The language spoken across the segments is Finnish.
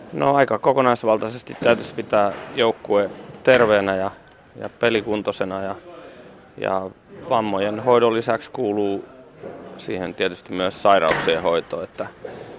No aika kokonaisvaltaisesti täytyisi pitää joukkue terveenä ja pelikuntoisena ja vammojen hoidon lisäksi kuuluu siihen tietysti myös sairauksien hoito, että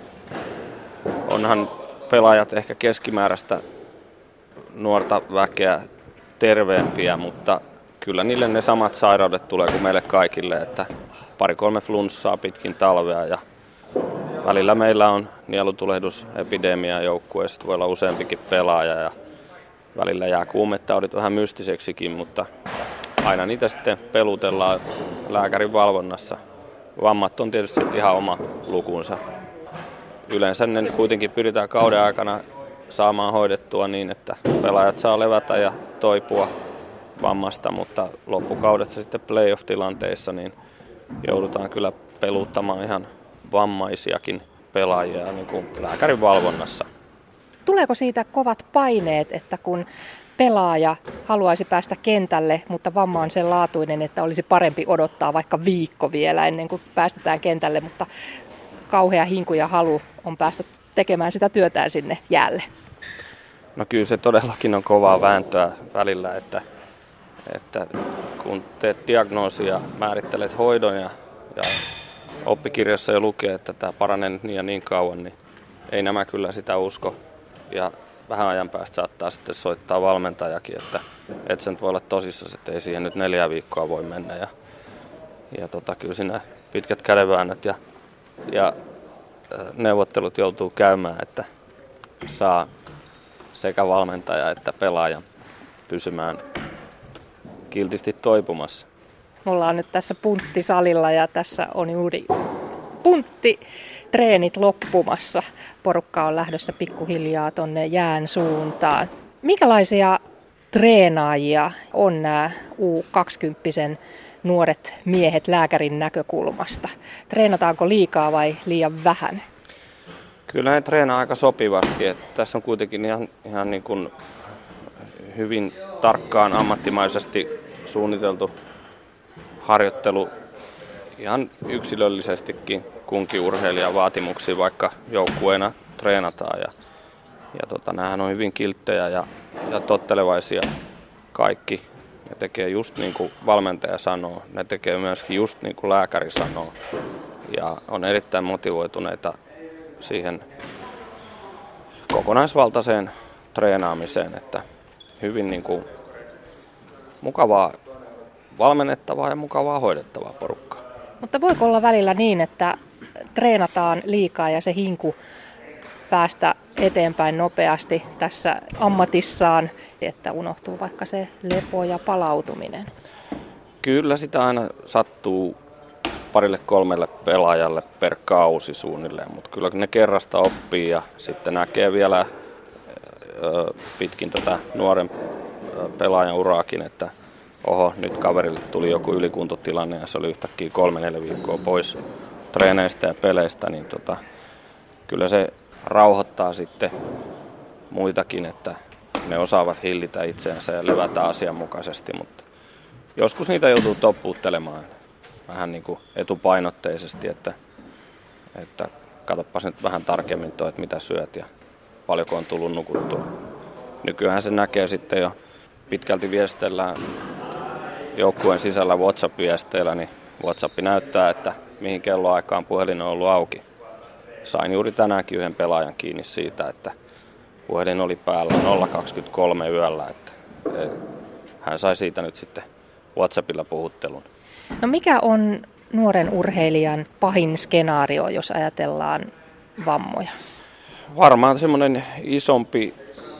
onhan pelaajat ehkä keskimääräistä nuorta väkeä terveempiä, mutta kyllä niille ne samat sairaudet tulee kuin meille kaikille, että 2-3 flunssaa pitkin talvea ja välillä meillä on nielutulehdusepidemia joukkueessa, voi olla useampikin pelaaja ja välillä jää kuumetaudit vähän mystiseksikin, mutta aina niitä sitten pelutellaan lääkärin valvonnassa. Vammat on tietysti ihan oma lukunsa. Yleensä ne kuitenkin pyritään kauden aikana saamaan hoidettua niin, että pelaajat saa levätä ja toipua vammasta, mutta loppukaudessa sitten playoff-tilanteissa niin joudutaan kyllä peluuttamaan ihan vammaisiakin pelaajia niin kuin lääkärin valvonnassa. Tuleeko siitä kovat paineet, että kun pelaaja haluaisi päästä kentälle, mutta vamma on sen laatuinen, että olisi parempi odottaa vaikka viikko vielä ennen kuin päästetään kentälle, mutta kauhea hinku ja halu on päästä tekemään sitä työtään sinne jäälle? No kyllä se todellakin on kovaa vääntöä välillä, että kun teet diagnoosia ja määrittelet hoidon ja oppikirjassa jo lukee, että tämä paranee niin ja niin kauan, niin ei nämä kyllä sitä usko. Ja vähän ajan päästä saattaa sitten soittaa valmentajakin, että se nyt voi olla tosissaan, että ei siihen nyt 4 viikkoa voi mennä. Ja kyllä siinä pitkät kädenväännöt ja neuvottelut joutuu käymään, että saa sekä valmentaja että pelaajan pysymään kiltisti toipumassa. Me ollaan nyt tässä punttisalilla ja tässä on juuri punttitreenit loppumassa. Porukka on lähdössä pikkuhiljaa tonne jään suuntaan. Minkälaisia treenaajia on nämä U20 nuoret miehet lääkärin näkökulmasta? Treenataanko liikaa vai liian vähän? Kyllä ne treenaa aika sopivasti. Että tässä on kuitenkin ihan niin kuin hyvin tarkkaan ammattimaisesti suunniteltu harjoittelu ihan yksilöllisestikin kunkin urheilijan vaatimuksiin, vaikka joukkueena treenataan. Nämähän on hyvin kilttejä ja tottelevaisia kaikki. Ne tekee just niin kuin valmentaja sanoo, ne tekee myöskin just niin kuin lääkäri sanoo ja on erittäin motivoituneita siihen kokonaisvaltaiseen treenaamiseen, että hyvin niin kuin mukavaa valmennettavaa ja mukavaa hoidettavaa porukkaa. Mutta voiko olla välillä niin, että treenataan liikaa ja se hinku päästä eteenpäin nopeasti tässä ammatissaan, että unohtuu vaikka se lepo ja palautuminen? Kyllä sitä aina sattuu 2-3 pelaajalle per kausi suunnilleen, mutta kyllä ne kerrasta oppii ja sitten näkee vielä pitkin tätä nuoren pelaajan uraakin, että oho, nyt kaverille tuli joku ylikuntotilanne ja se oli yhtäkkiä 3-4 viikkoa pois treeneistä ja peleistä, niin kyllä se rauhoittaa sitten muitakin, että ne osaavat hillitä itseänsä ja levätä asianmukaisesti, mutta joskus niitä joutuu toppuuttelemaan vähän niin kuin etupainotteisesti, että katsopas nyt vähän tarkemmin tuo, että mitä syöt ja paljonko on tullut nukuttua. Nykyään se näkee sitten jo pitkälti viestellään joukkueen sisällä WhatsApp-viesteillä, niin WhatsApp näyttää, että mihin kelloaikaan puhelin on ollut auki. Sain juuri tänäänkin yhden pelaajan kiinni siitä, että puhelin oli päällä 0:23 yöllä, että hän sai siitä nyt sitten WhatsAppilla puhuttelun. No mikä on nuoren urheilijan pahin skenaario, jos ajatellaan vammoja? Varmaan semmoinen isompi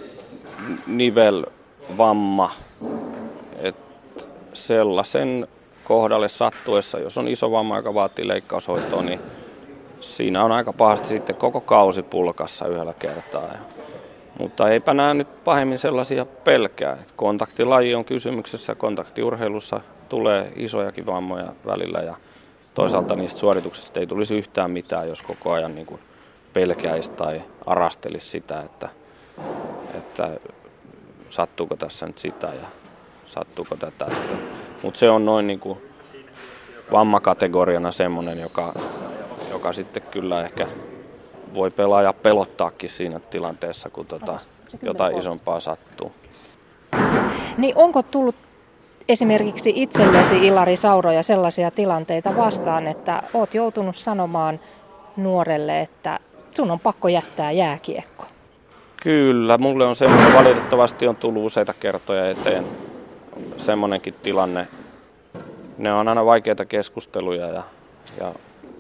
nivelvamma, että sellaisen kohdalle sattuessa, jos on iso vamma, joka vaatii leikkaushoitoa, niin siinä on aika pahasti sitten koko kausi pulkassa yhdellä kertaa. Mutta eipä nämä nyt pahemmin sellaisia pelkää. Kontaktilaji on kysymyksessä, kontaktiurheilussa tulee isojakin vammoja välillä ja toisaalta niistä suorituksista ei tulisi yhtään mitään, jos koko ajan niin kuin pelkäisi tai arastelisi sitä, että sattuuko tässä nyt sitä ja sattuuko tätä. Mutta se on noin niin kuin vammakategoriana semmoinen, joka sitten kyllä ehkä voi pelaaja pelottaakin siinä tilanteessa, kun jotain isompaa sattuu. Niin onko tullut esimerkiksi itsellesi, Ilari Sauroja, sellaisia tilanteita vastaan, että oot joutunut sanomaan nuorelle, että sun on pakko jättää jääkiekko? Kyllä, mulle on semmoinen, valitettavasti on tullut useita kertoja eteen semmoinenkin tilanne. Ne on aina vaikeita keskusteluja ja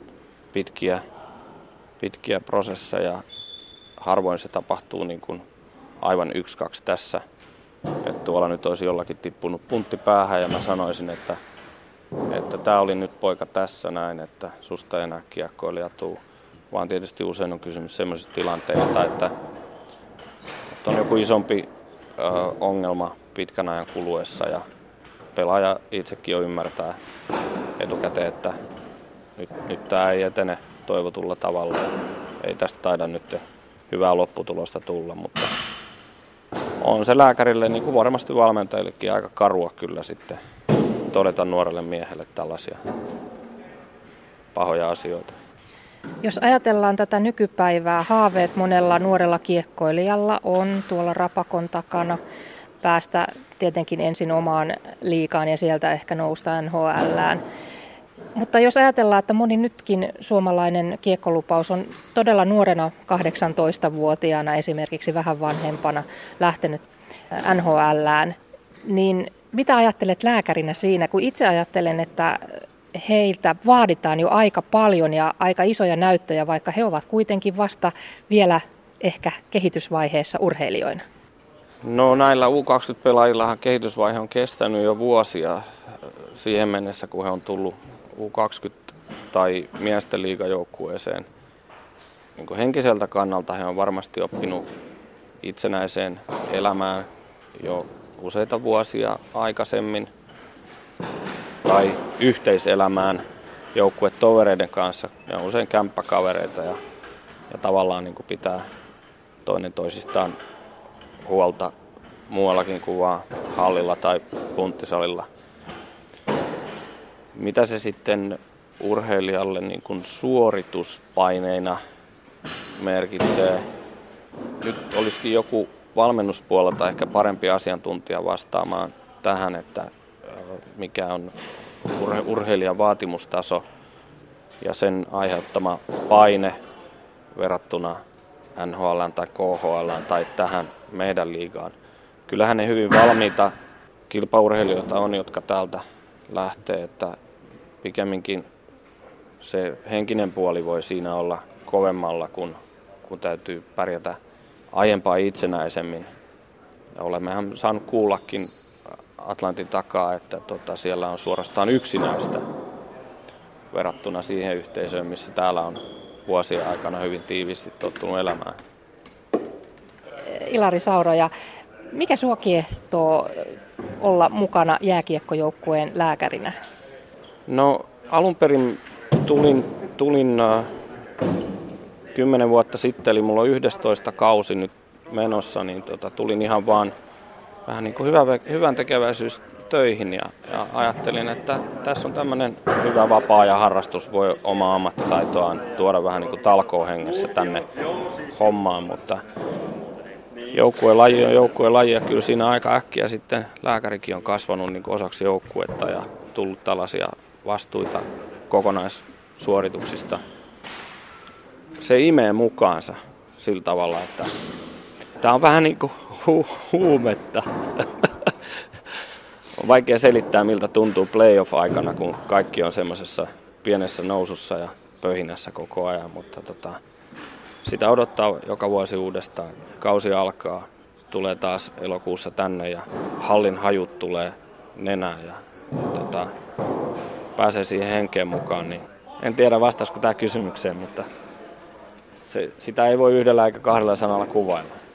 pitkiä prosesseja. Harvoin se tapahtuu niin kuin aivan 1-2 tässä. Että tuolla nyt olisi jollakin tippunut puntti päähän ja mä sanoisin, että tää oli nyt poika tässä näin, että susta ei enää kiekkoilija tuu. Vaan tietysti usein on kysymys semmoisesta tilanteesta, että on joku isompi ongelma pitkän ajan kuluessa ja pelaaja itsekin jo ymmärtää etukäteen, että nyt tämä ei etene toivotulla tavalla ja ei tästä taida nyt hyvää lopputulosta tulla, mutta on se lääkärille, niin kuin varmasti valmentajillekin, aika karua kyllä sitten todeta nuorelle miehelle tällaisia pahoja asioita. Jos ajatellaan tätä nykypäivää, haaveet monella nuorella kiekkoilijalla on tuolla rapakon takana päästä tietenkin ensin omaan liigaan ja sieltä ehkä nousta NHL:ään. Mutta jos ajatellaan, että moni nytkin suomalainen kiekkolupaus on todella nuorena 18-vuotiaana, esimerkiksi vähän vanhempana, lähtenyt NHL:ään, niin mitä ajattelet lääkärinä siinä, kun itse ajattelen, että heiltä vaaditaan jo aika paljon ja aika isoja näyttöjä, vaikka he ovat kuitenkin vasta vielä ehkä kehitysvaiheessa urheilijoina? No näillä U20-pelaajillahan kehitysvaihe on kestänyt jo vuosia siihen mennessä, kun he on tullut U20 tai miesten liigajoukkueeseen. Niin kuin henkiseltä kannalta he on varmasti oppinut itsenäiseen elämään jo useita vuosia aikaisemmin tai yhteiselämään joukkuetovereiden kanssa. Ne on usein kämppäkavereita ja tavallaan niin kuin pitää toinen toisistaan huolta muuallakin kuin vaan hallilla tai punttisalilla. Mitä se sitten urheilijalle niin kuin suorituspaineina merkitsee? Nyt olisikin joku valmennuspuolelta ehkä parempi asiantuntija vastaamaan tähän, että mikä on urheilijan vaatimustaso ja sen aiheuttama paine verrattuna NHL tai KHL tai tähän meidän liigaan. Kyllähän ne hyvin valmiita kilpaurheilijoita on, jotka täältä lähtee, että pikemminkin se henkinen puoli voi siinä olla kovemmalla, kun täytyy pärjätä aiempaa itsenäisemmin. Ja olemmehan saanut kuullakin Atlantin takaa, että siellä on suorastaan yksinäistä verrattuna siihen yhteisöön, missä täällä on vuosien aikana hyvin tiiviisti tottunut elämään. Ilari Sauroja, mikä sua kiehtoo olla mukana jääkiekkojoukkueen lääkärinä? No alun perin tulin 10 vuotta sitten, eli mulla on 11 kausi nyt menossa, niin tulin ihan vaan vähän niin kuin hyvän tekeväisyys töihin ja ajattelin, että tässä on tämmöinen hyvä vapaa-ajan harrastus, voi omaa ammattitaitoaan tuoda vähän niin kuin talkoohengessä tänne hommaan, mutta joukkuelaji on joukkuelaji ja kyllä siinä aika äkkiä sitten lääkärikin on kasvanut niin kuin osaksi joukkuetta ja tullut tällaisia vastuita kokonaissuorituksista. Se imee mukaansa sillä tavalla, että tämä on vähän niin kuin huumetta. On vaikea selittää, miltä tuntuu playoff-aikana, kun kaikki on semmoisessa pienessä nousussa ja pöhinässä koko ajan, mutta sitä odottaa joka vuosi uudestaan. Kausi alkaa, tulee taas elokuussa tänne ja hallin hajut tulee nenään ja pääsee siihen henkeen mukaan. Niin en tiedä vastaisiko tämä kysymykseen, mutta sitä ei voi yhdellä eikä kahdella sanalla kuvailla.